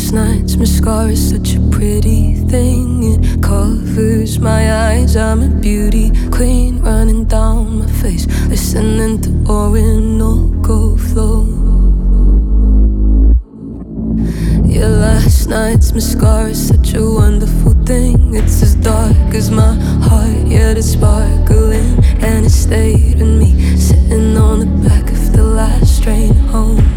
last night's mascara is such a pretty thing. It covers my eyes. I'm a beauty queen running down my face, listening to Orinoco flow. Yeah, last night's mascara is such a wonderful thing. It's as dark as my heart, yet it's sparkling, and it stayed with me, sitting on the back of the last train home.